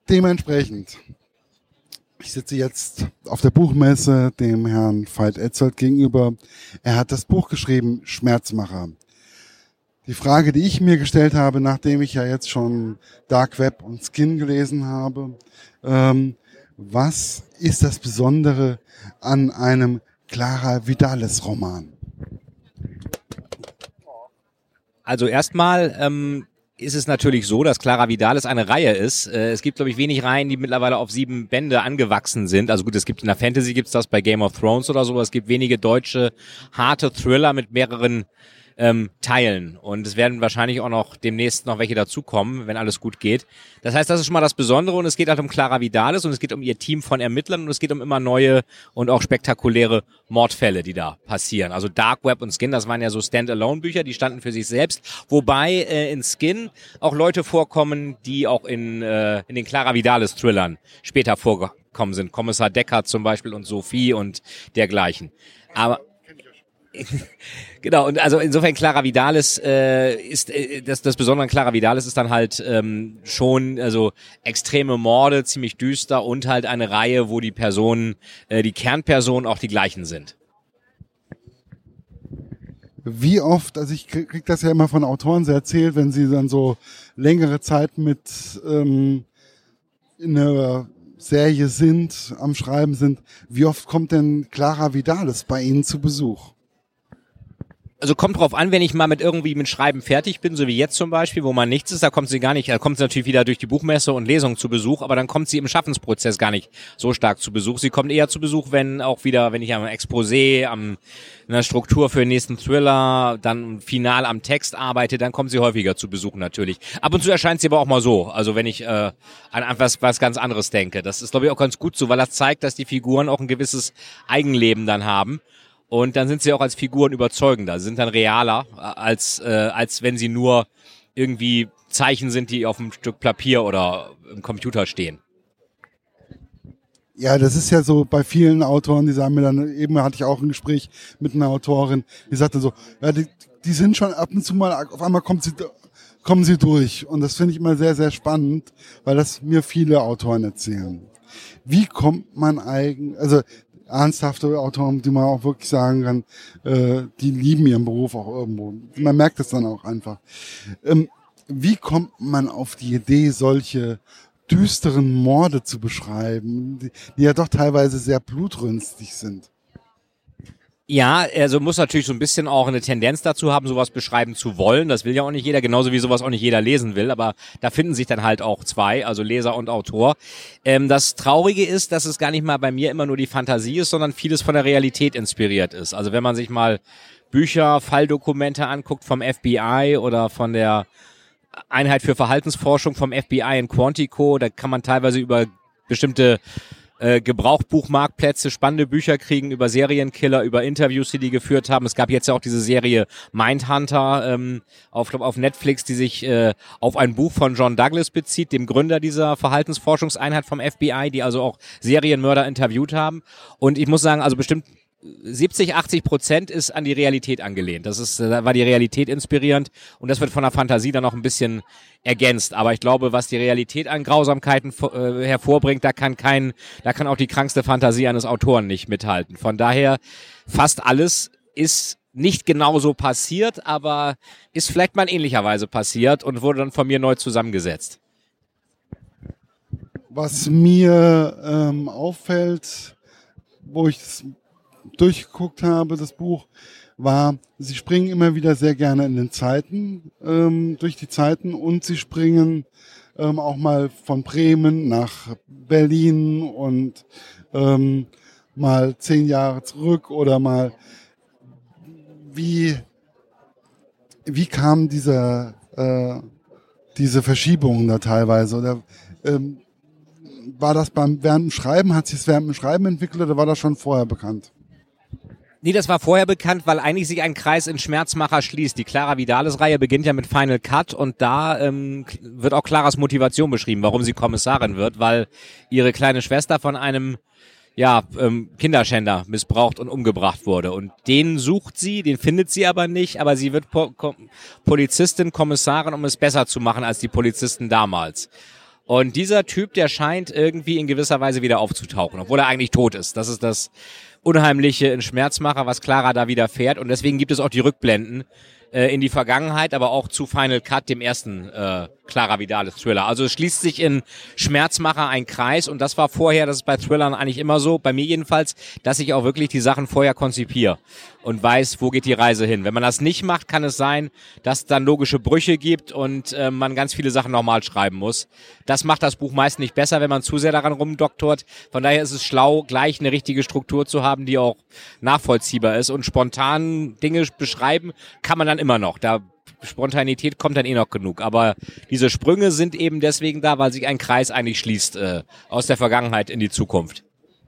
dementsprechend, ich sitze jetzt auf der Buchmesse dem Herrn Veit Etzold gegenüber. Er hat das Buch geschrieben, Schmerzmacher. Die Frage, die ich mir gestellt habe, nachdem ich ja jetzt schon Dark Web und Skin gelesen habe, was ist das Besondere an einem Clara Vidales Roman? Also erstmal ist es natürlich so, dass Clara Vidales eine Reihe ist. Es gibt, glaube ich, wenig Reihen, die mittlerweile auf 7 Bände angewachsen sind. Also gut, es gibt in der Fantasy gibt's das, bei Game of Thrones oder so, aber es gibt wenige deutsche harte Thriller mit mehreren Teilen. Und es werden wahrscheinlich auch noch demnächst noch welche dazukommen, wenn alles gut geht. Das heißt, das ist schon mal das Besondere und es geht halt um Clara Vidales und es geht um ihr Team von Ermittlern und es geht um immer neue und auch spektakuläre Mordfälle, die da passieren. Also Dark Web und Skin, das waren ja so Standalone-Bücher, die standen für sich selbst. Wobei in Skin auch Leute vorkommen, die auch in den Clara Vidales-Thrillern später vorgekommen sind. Kommissar Deckard zum Beispiel und Sophie und dergleichen. Aber genau, und also insofern Clara Vidales ist das Besondere an Clara Vidales ist dann halt schon also extreme Morde, ziemlich düster und halt eine Reihe, wo die Personen, die Kernpersonen auch die gleichen sind. Wie oft, also ich krieg das ja immer von Autoren sehr erzählt, wenn sie dann so längere Zeit mit in einer Serie sind, am Schreiben sind, wie oft kommt denn Clara Vidales bei Ihnen zu Besuch? Also kommt drauf an, wenn ich mal mit Schreiben fertig bin, so wie jetzt zum Beispiel, wo man nichts ist, da kommt sie gar nicht, da kommt sie natürlich wieder durch die Buchmesse und Lesung zu Besuch, aber dann kommt sie im Schaffensprozess gar nicht so stark zu Besuch. Sie kommt eher zu Besuch, wenn ich am Exposé, an einer Struktur für den nächsten Thriller, dann final am Text arbeite, dann kommt sie häufiger zu Besuch natürlich. Ab und zu erscheint sie aber auch mal so, also wenn ich an was ganz anderes denke. Das ist, glaube ich, auch ganz gut so, weil das zeigt, dass die Figuren auch ein gewisses Eigenleben dann haben. Und dann sind sie auch als Figuren überzeugender, sind dann realer, als wenn sie nur irgendwie Zeichen sind, die auf einem Stück Papier oder im Computer stehen. Ja, das ist ja so bei vielen Autoren, die sagen mir dann, eben hatte ich auch ein Gespräch mit einer Autorin, die sagte so, ja, die sind schon ab und zu mal, auf einmal kommen sie durch. Und das finde ich immer sehr, sehr spannend, weil das mir viele Autoren erzählen. Wie kommt man also ernsthafte Autoren, die man auch wirklich sagen kann, die lieben ihren Beruf auch irgendwo. Man merkt es dann auch einfach. Wie kommt man auf die Idee, solche düsteren Morde zu beschreiben, die ja doch teilweise sehr blutrünstig sind? Ja, also muss natürlich so ein bisschen auch eine Tendenz dazu haben, sowas beschreiben zu wollen. Das will ja auch nicht jeder, genauso wie sowas auch nicht jeder lesen will. Aber da finden sich dann halt auch zwei, also Leser und Autor. Das Traurige ist, dass es gar nicht mal bei mir immer nur die Fantasie ist, sondern vieles von der Realität inspiriert ist. Also wenn man sich mal Bücher, Falldokumente anguckt vom FBI oder von der Einheit für Verhaltensforschung vom FBI in Quantico, da kann man teilweise über bestimmte Gebrauchbuchmarktplätze spannende Bücher kriegen über Serienkiller, über Interviews, die geführt haben. Es gab jetzt ja auch diese Serie Mindhunter auf Netflix, die sich auf ein Buch von John Douglas bezieht, dem Gründer dieser Verhaltensforschungseinheit vom FBI, die also auch Serienmörder interviewt haben. Und ich muss sagen, also bestimmt 70-80% ist an die Realität angelehnt. Da war die Realität inspirierend und das wird von der Fantasie dann noch ein bisschen ergänzt. Aber ich glaube, was die Realität an Grausamkeiten hervorbringt, da kann auch die krankste Fantasie eines Autoren nicht mithalten. Von daher, fast alles ist nicht genauso passiert, aber ist vielleicht mal in ähnlicher Weise passiert und wurde dann von mir neu zusammengesetzt. Was mir auffällt, wo ich durchgeguckt habe, das Buch, war, sie springen immer wieder sehr gerne in den Zeiten, durch die Zeiten und sie springen auch mal von Bremen nach Berlin und mal 10 Jahre zurück oder mal wie kam diese Verschiebung da teilweise oder war das während dem Schreiben, hat sich es während dem Schreiben entwickelt oder war das schon vorher bekannt? Nee, das war vorher bekannt, weil eigentlich sich ein Kreis in Schmerzmacher schließt. Die Clara Vidales-Reihe beginnt ja mit Final Cut und da wird auch Claras Motivation beschrieben, warum sie Kommissarin wird, weil ihre kleine Schwester von einem Kinderschänder missbraucht und umgebracht wurde. Und den sucht sie, den findet sie aber nicht, aber sie wird Polizistin, Kommissarin, um es besser zu machen als die Polizisten damals. Und dieser Typ, der scheint irgendwie in gewisser Weise wieder aufzutauchen, obwohl er eigentlich tot ist. Das ist das Unheimliche in Schmerzmacher, was Clara da widerfährt. Und deswegen gibt es auch die Rückblenden in die Vergangenheit, aber auch zu Final Cut, dem ersten Clara Vidalis Thriller. Also es schließt sich in Schmerzmacher ein Kreis und das war vorher, das ist bei Thrillern eigentlich immer so, bei mir jedenfalls, dass ich auch wirklich die Sachen vorher konzipiere und weiß, wo geht die Reise hin. Wenn man das nicht macht, kann es sein, dass es dann logische Brüche gibt und man ganz viele Sachen nochmal schreiben muss. Das macht das Buch meist nicht besser, wenn man zu sehr daran rumdoktort. Von daher ist es schlau, gleich eine richtige Struktur zu haben, die auch nachvollziehbar ist und spontan Dinge beschreiben kann man dann immer noch. Da Spontanität kommt dann eh noch genug. Aber diese Sprünge sind eben deswegen da, weil sich ein Kreis eigentlich schließt aus der Vergangenheit in die Zukunft.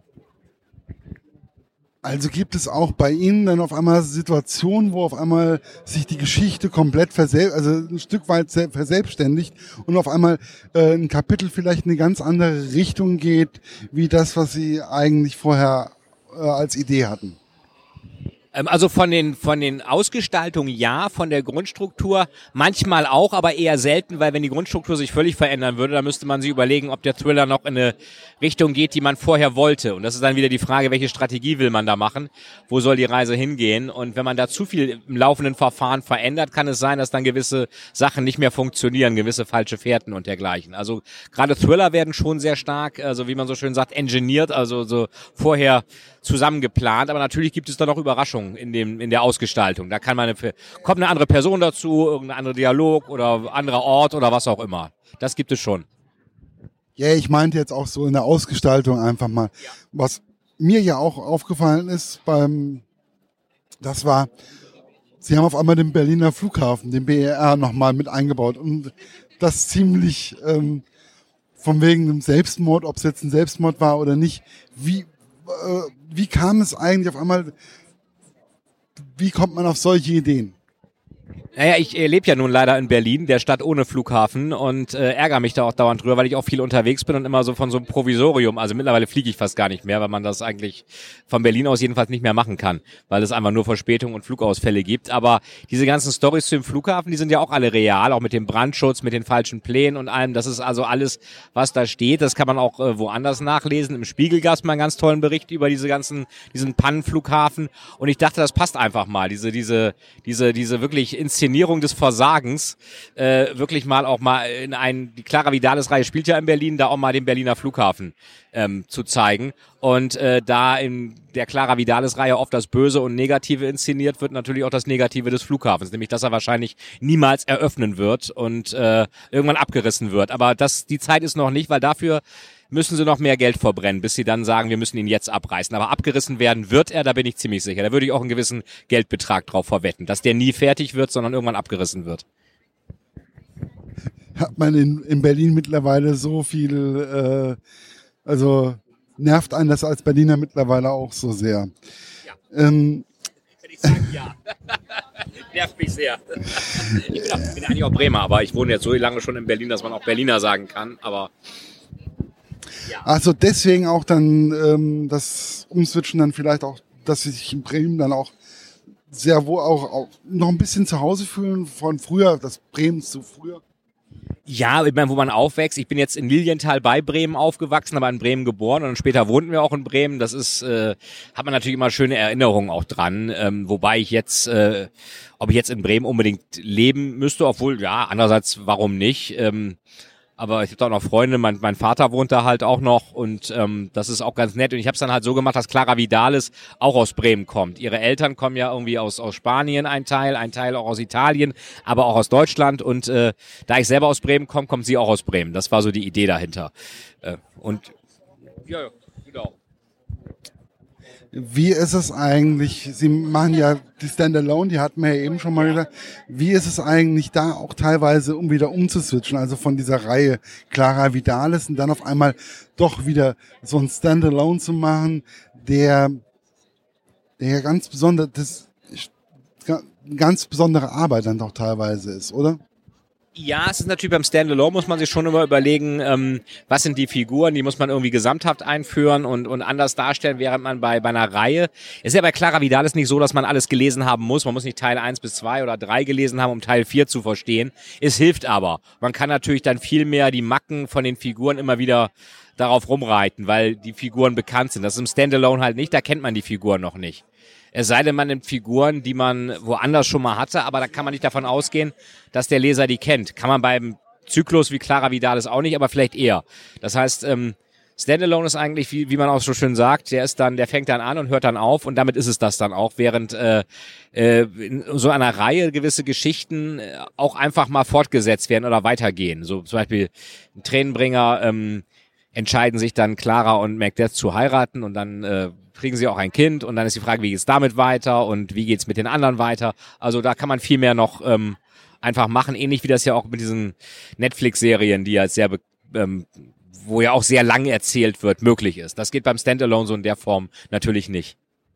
Also gibt es auch bei Ihnen dann auf einmal Situationen, wo auf einmal sich die Geschichte komplett also ein Stück weit verselbstständigt und auf einmal ein Kapitel vielleicht in eine ganz andere Richtung geht, wie das, was Sie eigentlich vorher als Idee hatten? Also von den Ausgestaltungen ja, von der Grundstruktur manchmal auch, aber eher selten, weil wenn die Grundstruktur sich völlig verändern würde, dann müsste man sich überlegen, ob der Thriller noch in eine Richtung geht, die man vorher wollte. Und das ist dann wieder die Frage, welche Strategie will man da machen? Wo soll die Reise hingehen? Und wenn man da zu viel im laufenden Verfahren verändert, kann es sein, dass dann gewisse Sachen nicht mehr funktionieren, gewisse falsche Fährten und dergleichen. Also gerade Thriller werden schon sehr stark, also wie man so schön sagt, engineert, also so vorher zusammengeplant, aber natürlich gibt es da noch Überraschungen in der Ausgestaltung. Da kommt eine andere Person dazu, irgendein anderer Dialog oder anderer Ort oder was auch immer. Das gibt es schon. Ja, ich meinte jetzt auch so in der Ausgestaltung einfach mal. Ja. Was mir ja auch aufgefallen ist das war, Sie haben auf einmal den Berliner Flughafen, den BER nochmal mit eingebaut und das ziemlich von wegen dem Selbstmord, ob es jetzt ein Selbstmord war oder nicht. Wie kam es eigentlich auf einmal, wie kommt man auf solche Ideen? Naja, ich lebe ja nun leider in Berlin, der Stadt ohne Flughafen und ärgere mich da auch dauernd drüber, weil ich auch viel unterwegs bin und immer so von so einem Provisorium, also mittlerweile fliege ich fast gar nicht mehr, weil man das eigentlich von Berlin aus jedenfalls nicht mehr machen kann, weil es einfach nur Verspätungen und Flugausfälle gibt. Aber diese ganzen Storys zu dem Flughafen, die sind ja auch alle real, auch mit dem Brandschutz, mit den falschen Plänen und allem. Das ist also alles, was da steht. Das kann man auch woanders nachlesen. Im Spiegel gab es mal einen ganz tollen Bericht über diesen Pannenflughafen und ich dachte, das passt einfach mal, diese wirklich Inszenierung des Versagens, wirklich mal auch mal die Clara Vidalis-Reihe spielt ja in Berlin, da auch mal den Berliner Flughafen zu zeigen. Und da in der Clara Vidalis-Reihe oft das Böse und Negative inszeniert wird, natürlich auch das Negative des Flughafens, nämlich dass er wahrscheinlich niemals eröffnen wird und irgendwann abgerissen wird. Aber die Zeit ist noch nicht, weil dafür müssen sie noch mehr Geld verbrennen, bis sie dann sagen, wir müssen ihn jetzt abreißen. Aber abgerissen werden wird er, da bin ich ziemlich sicher. Da würde ich auch einen gewissen Geldbetrag drauf verwetten, dass der nie fertig wird, sondern irgendwann abgerissen wird. Hat man in Berlin mittlerweile so viel, also nervt einen das als Berliner mittlerweile auch so sehr? Ja. Ich sage ja. Nervt mich sehr. Ich bin eigentlich auch Bremer, aber ich wohne jetzt so lange schon in Berlin, dass man auch Berliner sagen kann, aber ja. Also deswegen auch dann das Umswitchen dann vielleicht auch, dass sie sich in Bremen dann auch sehr wohl auch noch ein bisschen zu Hause fühlen von früher, das Bremen zu früher. Ja, ich meine, wo man aufwächst. Ich bin jetzt in Lilienthal bei Bremen aufgewachsen, aber in Bremen geboren und dann später wohnten wir auch in Bremen. Das ist, hat man natürlich immer schöne Erinnerungen auch dran. Wobei ich jetzt, ob ich jetzt in Bremen unbedingt leben müsste, obwohl, ja, andererseits, warum nicht? Aber ich habe da auch noch Freunde, mein Vater wohnt da halt auch noch und das ist auch ganz nett. Und ich habe es dann halt so gemacht, dass Clara Vidalis auch aus Bremen kommt. Ihre Eltern kommen ja irgendwie aus Spanien, ein Teil auch aus Italien, aber auch aus Deutschland. Und da ich selber aus Bremen komme, kommt sie auch aus Bremen. Das war so die Idee dahinter. Und ja, genau. Wie ist es eigentlich, Sie machen ja die Standalone, die hatten wir ja eben schon mal gesagt, wie ist es eigentlich da auch teilweise, um wieder umzuswitchen, also von dieser Reihe Clara Vidalis und dann auf einmal doch wieder so ein Standalone zu machen, der ganz besonders, ganz besondere Arbeit dann doch teilweise ist, oder? Ja, es ist natürlich beim Standalone, muss man sich schon immer überlegen, was sind die Figuren, die muss man irgendwie gesamthaft einführen und anders darstellen, während man bei einer Reihe, ist ja bei Clara Vidalis nicht so, dass man alles gelesen haben muss, man muss nicht Teil 1 bis 2 oder 3 gelesen haben, um Teil 4 zu verstehen. Es hilft aber. Man kann natürlich dann viel mehr die Macken von den Figuren immer wieder darauf rumreiten, weil die Figuren bekannt sind. Das ist im Standalone halt nicht, da kennt man die Figuren noch nicht. Es sei denn, man nimmt Figuren, die man woanders schon mal hatte, aber da kann man nicht davon ausgehen, dass der Leser die kennt. Kann man beim Zyklus wie Clara Vidalis auch nicht, aber vielleicht eher. Das heißt, Standalone ist eigentlich, wie man auch so schön sagt, der fängt dann an und hört dann auf und damit ist es das dann auch, während in so einer Reihe gewisse Geschichten auch einfach mal fortgesetzt werden oder weitergehen. So zum Beispiel ein Tränenbringer entscheiden sich dann Clara und Macbeth zu heiraten und dann kriegen sie auch ein Kind und dann ist die Frage, wie geht's damit weiter und wie geht's mit den anderen weiter. Also da kann man viel mehr noch einfach machen, ähnlich wie das ja auch mit diesen Netflix-Serien, die ja sehr, wo ja auch sehr lang erzählt wird, möglich ist. Das geht beim Standalone so in der Form natürlich nicht.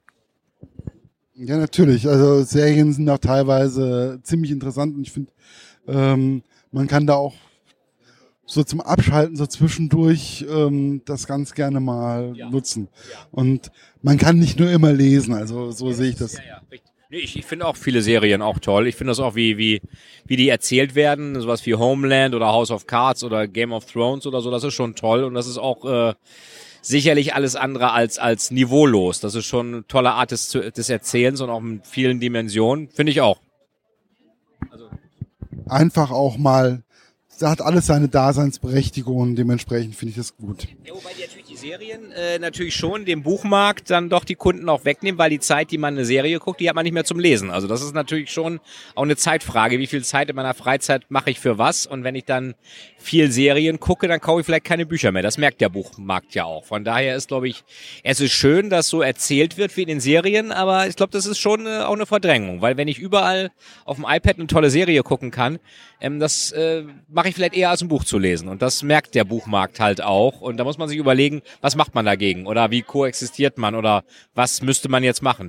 Ja, natürlich. Also Serien sind auch teilweise ziemlich interessant und ich finde, man kann da auch so zum Abschalten, so zwischendurch das ganz gerne mal nutzen. Ja. Und man kann nicht nur immer lesen, also so sehe ich das. Ja, richtig. Nee, ich finde auch viele Serien auch toll. Ich finde das auch, wie die erzählt werden, sowas wie Homeland oder House of Cards oder Game of Thrones oder so, das ist schon toll und das ist auch sicherlich alles andere als niveaulos. Das ist schon eine tolle Art des Erzählens und auch mit vielen Dimensionen, finde ich auch. Also einfach auch mal, da hat alles seine Daseinsberechtigung und dementsprechend finde ich das gut. Ja, wobei die natürlich die Serien natürlich schon dem Buchmarkt dann doch die Kunden auch wegnehmen, weil die Zeit, die man eine Serie guckt, die hat man nicht mehr zum Lesen. Also das ist natürlich schon auch eine Zeitfrage. Wie viel Zeit in meiner Freizeit mache ich für was? Und wenn ich dann viel Serien gucke, dann kaufe ich vielleicht keine Bücher mehr. Das merkt der Buchmarkt ja auch. Von daher ist, glaube ich, es ist schön, dass so erzählt wird wie in den Serien, aber ich glaube, das ist schon auch eine Verdrängung, weil wenn ich überall auf dem iPad eine tolle Serie gucken kann, das mache ich vielleicht eher als ein Buch zu lesen. Und das merkt der Buchmarkt halt auch. Und da muss man sich überlegen, was macht man dagegen? Oder wie koexistiert man? Oder was müsste man jetzt machen?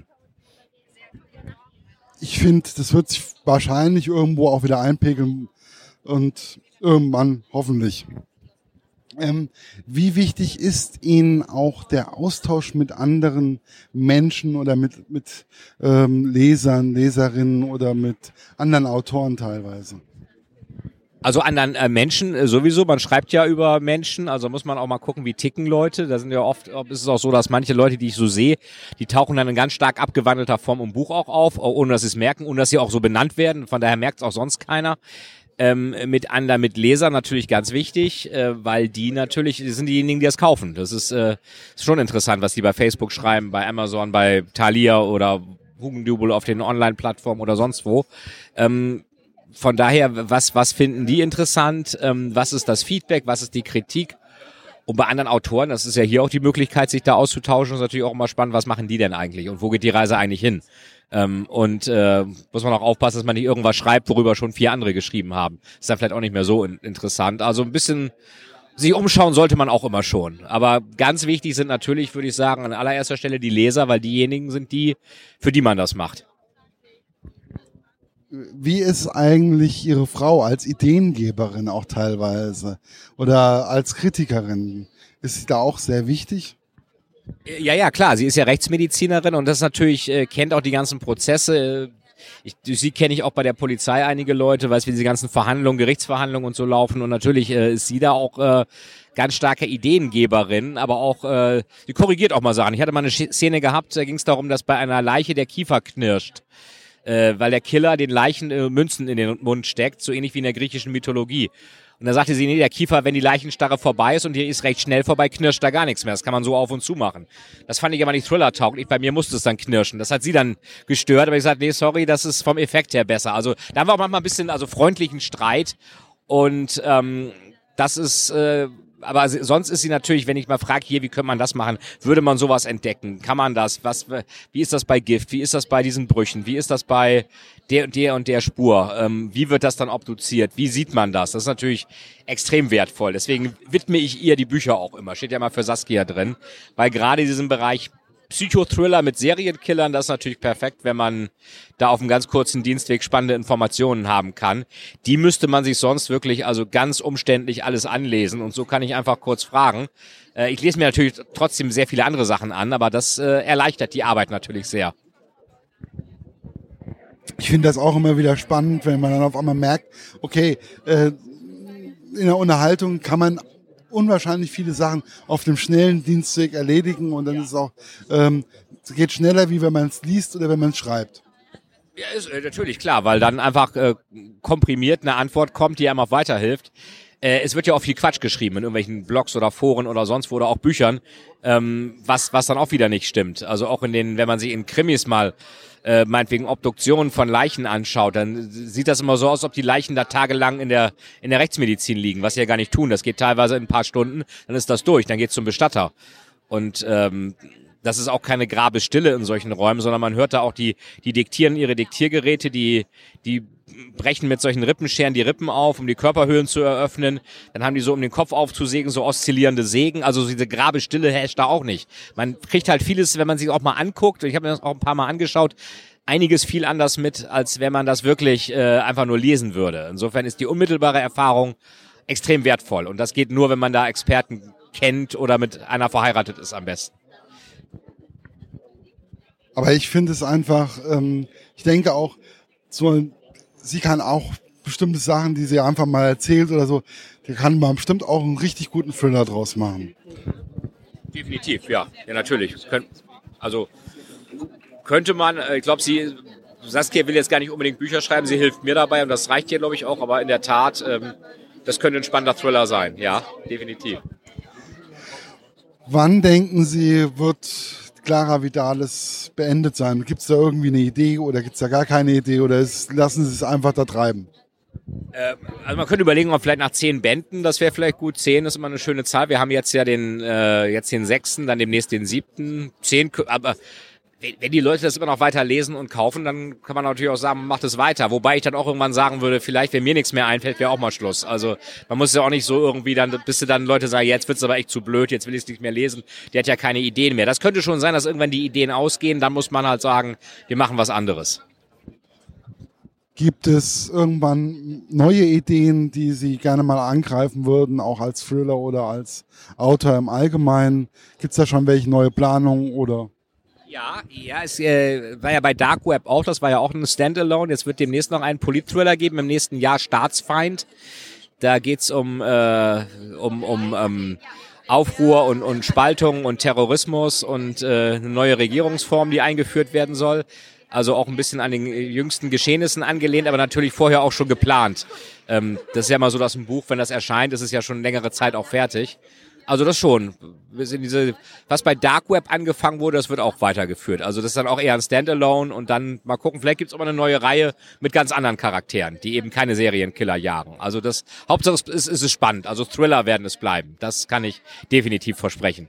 Ich finde, das wird sich wahrscheinlich irgendwo auch wieder einpegeln. Und irgendwann hoffentlich. Wie wichtig ist Ihnen auch der Austausch mit anderen Menschen oder mit Lesern, Leserinnen oder mit anderen Autoren teilweise? Also anderen Menschen sowieso, man schreibt ja über Menschen, also muss man auch mal gucken, wie ticken Leute. Da sind ja oft, ist es auch so, dass manche Leute, die ich so sehe, die tauchen dann in ganz stark abgewandelter Form im Buch auch auf, ohne dass sie es merken, ohne dass sie auch so benannt werden. Von daher merkt es auch sonst keiner. Mit Lesern natürlich ganz wichtig, weil die sind diejenigen, die das kaufen. Das ist schon interessant, was die bei Facebook schreiben, bei Amazon, bei Thalia oder Hugendubel auf den Online-Plattformen oder sonst wo. Von daher, was finden die interessant? Was ist das Feedback? Was ist die Kritik? Und bei anderen Autoren, das ist ja hier auch die Möglichkeit, sich da auszutauschen, ist natürlich auch immer spannend, was machen die denn eigentlich und wo geht die Reise eigentlich hin? Muss man auch aufpassen, dass man nicht irgendwas schreibt, worüber schon 4 andere geschrieben haben. Ist dann vielleicht auch nicht mehr so interessant. Also ein bisschen sich umschauen sollte man auch immer schon. Aber ganz wichtig sind natürlich, würde ich sagen, an allererster Stelle die Leser, weil diejenigen sind für die man das macht. Wie ist eigentlich Ihre Frau als Ideengeberin auch teilweise oder als Kritikerin? Ist sie da auch sehr wichtig? Ja, klar. Sie ist ja Rechtsmedizinerin und das natürlich kennt auch die ganzen Prozesse. Sie kenne ich auch bei der Polizei einige Leute, weiß wie diese ganzen Verhandlungen, Gerichtsverhandlungen und so laufen und natürlich ist sie da auch ganz starke Ideengeberin, aber auch sie korrigiert auch mal Sachen. Ich hatte mal eine Szene gehabt, da ging es darum, dass bei einer Leiche der Kiefer knirscht. Weil der Killer den Leichen Münzen in den Mund steckt, so ähnlich wie in der griechischen Mythologie. Und dann sagte sie, nee, der Kiefer, wenn die Leichenstarre vorbei ist und die ist recht schnell vorbei, knirscht da gar nichts mehr. Das kann man so auf und zu machen. Das fand ich aber nicht Thriller-tauglich. Bei mir musste es dann knirschen. Das hat sie dann gestört, aber ich sagte, nee, sorry, das ist vom Effekt her besser. Also da haben wir auch manchmal ein bisschen freundlichen Streit und das ist aber sonst ist sie natürlich, wenn ich mal frage, hier, wie könnte man das machen, würde man sowas entdecken? Kann man das? Wie ist das bei Gift? Wie ist das bei diesen Brüchen? Wie ist das bei der und der Spur? Wie wird das dann obduziert? Wie sieht man das? Das ist natürlich extrem wertvoll. Deswegen widme ich ihr die Bücher auch immer. Steht ja mal für Saskia drin. Weil gerade in diesem Bereich Psychothriller mit Serienkillern, das ist natürlich perfekt, wenn man da auf einem ganz kurzen Dienstweg spannende Informationen haben kann. Die müsste man sich sonst wirklich also ganz umständlich alles anlesen und so kann ich einfach kurz fragen. Ich lese mir natürlich trotzdem sehr viele andere Sachen an, aber das erleichtert die Arbeit natürlich sehr. Ich finde das auch immer wieder spannend, wenn man dann auf einmal merkt, okay, in der Unterhaltung kann man unwahrscheinlich viele Sachen auf dem schnellen Dienstweg erledigen und dann ist es auch, es geht schneller, wie wenn man es liest oder wenn man es schreibt. Ja, ist natürlich klar, weil dann einfach komprimiert eine Antwort kommt, die einem auch weiterhilft. Es wird ja auch viel Quatsch geschrieben in irgendwelchen Blogs oder Foren oder sonst wo oder auch Büchern, was dann auch wieder nicht stimmt. Also auch wenn man sich in Krimis mal meinetwegen Obduktionen von Leichen anschaut, dann sieht das immer so aus, als ob die Leichen da tagelang in der Rechtsmedizin liegen, was sie ja gar nicht tun. Das geht teilweise in ein paar Stunden, dann ist das durch, dann geht's zum Bestatter. Und das ist auch keine Grabestille in solchen Räumen, sondern man hört da auch, die diktieren ihre Diktiergeräte, die brechen mit solchen Rippenscheren die Rippen auf, um die Körperhöhlen zu eröffnen. Dann haben die so, um den Kopf aufzusägen, so oszillierende Sägen. Also diese Grabestille herrscht da auch nicht. Man kriegt halt vieles, wenn man sich auch mal anguckt, und ich habe mir das auch ein paar Mal angeschaut, einiges viel anders mit, als wenn man das wirklich einfach nur lesen würde. Insofern ist die unmittelbare Erfahrung extrem wertvoll. Und das geht nur, wenn man da Experten kennt oder mit einer verheiratet ist am besten. Aber ich finde es einfach, ich denke auch, sie kann auch bestimmte Sachen, die sie einfach mal erzählt oder so, die kann man bestimmt auch einen richtig guten Thriller draus machen. Definitiv, ja. Ja, natürlich. Könnte man, ich glaube, Saskia will jetzt gar nicht unbedingt Bücher schreiben, sie hilft mir dabei und das reicht ihr, glaube ich, auch, aber in der Tat, das könnte ein spannender Thriller sein, ja, definitiv. Wann denken Sie, wird Clara Vidalis beendet sein? Gibt es da irgendwie eine Idee oder gibt es da gar keine Idee oder lassen Sie es einfach da treiben? Also man könnte überlegen, ob vielleicht nach 10 Bänden, das wäre vielleicht gut. 10 ist immer eine schöne Zahl. Wir haben jetzt ja den 6., dann demnächst den 7. 10, aber wenn die Leute das immer noch weiter lesen und kaufen, dann kann man natürlich auch sagen, macht es weiter. Wobei ich dann auch irgendwann sagen würde, vielleicht, wenn mir nichts mehr einfällt, wäre auch mal Schluss. Also man muss ja auch nicht so irgendwie dann, bis dann Leute sagen, jetzt wird's aber echt zu blöd, jetzt will ich es nicht mehr lesen. Der hat ja keine Ideen mehr. Das könnte schon sein, dass irgendwann die Ideen ausgehen. Dann muss man halt sagen, wir machen was anderes. Gibt es irgendwann neue Ideen, die Sie gerne mal angreifen würden, auch als Thriller oder als Autor im Allgemeinen? Gibt es da schon welche neue Planungen oder? Ja, es war ja bei Dark Web auch, das war ja auch ein Standalone. Jetzt wird demnächst noch einen Polit-Thriller geben, im nächsten Jahr Staatsfeind. Da geht's um Aufruhr und Spaltung und Terrorismus und eine neue Regierungsform, die eingeführt werden soll. Also auch ein bisschen an den jüngsten Geschehnissen angelehnt, aber natürlich vorher auch schon geplant. Das ist ja mal so, dass ein Buch, wenn das erscheint, ist es ja schon längere Zeit auch fertig. Also das schon. Wir sind was bei Dark Web angefangen wurde, das wird auch weitergeführt. Also das ist dann auch eher ein Standalone und dann mal gucken, vielleicht gibt's auch mal eine neue Reihe mit ganz anderen Charakteren, die eben keine Serienkiller jagen. Also Hauptsache ist es spannend. Also Thriller werden es bleiben. Das kann ich definitiv versprechen.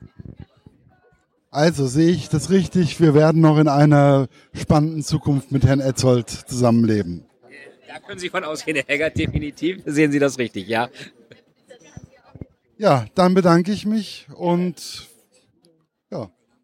Also sehe ich das richtig, wir werden noch in einer spannenden Zukunft mit Herrn Etzold zusammenleben. Da können Sie von ausgehen, Herr Eggert, definitiv. Sehen Sie das richtig, ja. Ja, dann bedanke ich mich und